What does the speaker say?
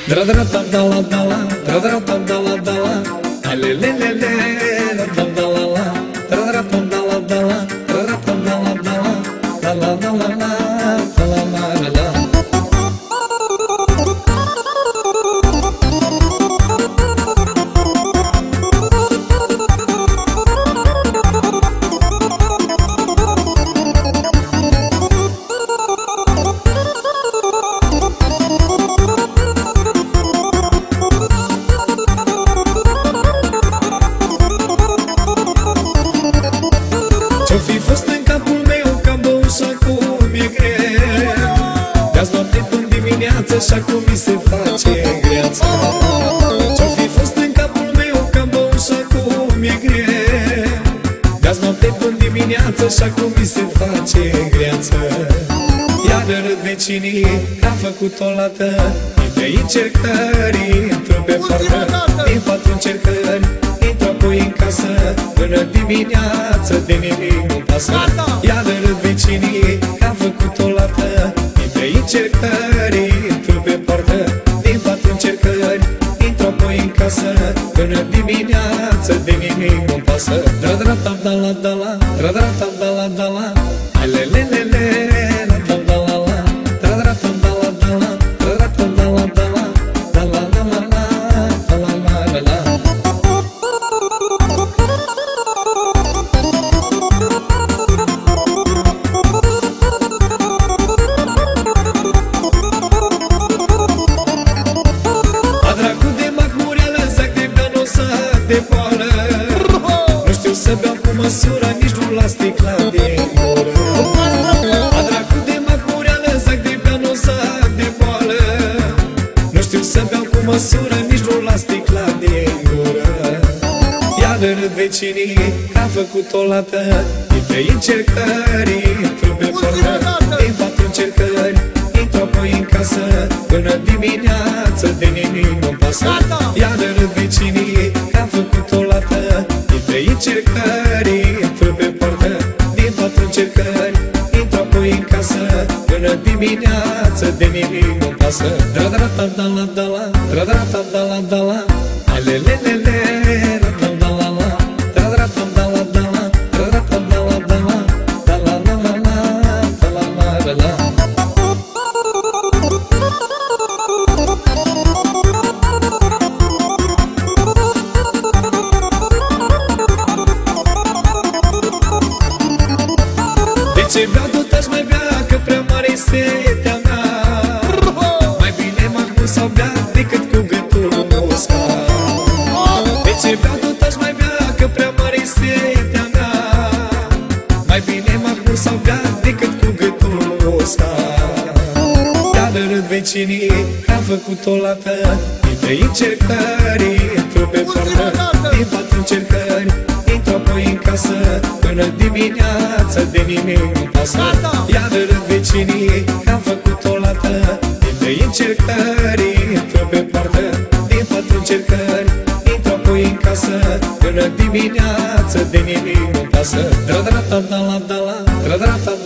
Dra dra da da la da la, dra dra da da la da la, ale le le le, da da la la, dra dra da da la da la, dra dra da da la da la, da la da la la, da la la la. Ce-o fi fost în capul meu că am băut și acum e greu. De-azi noapte până dimineață și acum mi se face greață. Ce-o fi fost în capul meu că am băut și acum e greu. De-azi noapte până dimineață și acum mi se face greață. Iar râd vecinii că-a făcut o lată din 3 încercări, intru pe poartă din 4 încercări, intru apoi în casă până dimineață, de nimic nu pasă. Iar râd vecinii că-a făcut o lată din 3 încercări, intru pe poartă din 4 încercări, intru apoi în casă până dimineață, de nimic nu pasă. Dra dra da da la da la, dra dra da da la da la, ale le le le, la da da la la, dra dra da da la da la, dra dra da da la da la, da la la la la, da la la la la. A dracu de macmureală, zac de beană, sac de boală. Nu știu să beau cu măsură, nici nu la sticla de gură. A dracu de macmureală, zac de beană, sac de boală. Nu știu să beau cu măsură, nici nu la sticla de gură. Iar râd vecinii că-a făcut o lată din 3 încercări, intru pe poartă din 4 încercări, intru apoi în casă până dimineață, de nimic nu pasă. Iar râd vecinii că-a făcut o lată din 3 încercări, intru pe poartă din 4 încercări, intru apoi în casă până dimineață, de nimic nu pasă. Dra dra da da la da la, dra dra da da la da la, ale le le le, la da da la la, dra dra da da la da la, dra dra da da la da la, da la la la la, da la la la la. De ce beau tot aș mai bea, că prea mare-i setea mea. Mai bine mahmur sau bea decât cu gâtul uscat. De ce beau tot aș mai bea, că prea mare-i setea mea. Mai bine mahmur sau bea decât cu gâtul uscat. Iar râd vecinii că-a făcut o lată din 3 încercări, intru pe poartă din 4 încercări, intru apoi în casă până dimineață, de nimic nu pasă. Iar râd vecinii că-a făcut o lată din 3 încercări, intru pe poartă din 4 încercări, intru apoi în casă până dimineață, de nimic nu pasă. Dra dra da da la da la, dra dra da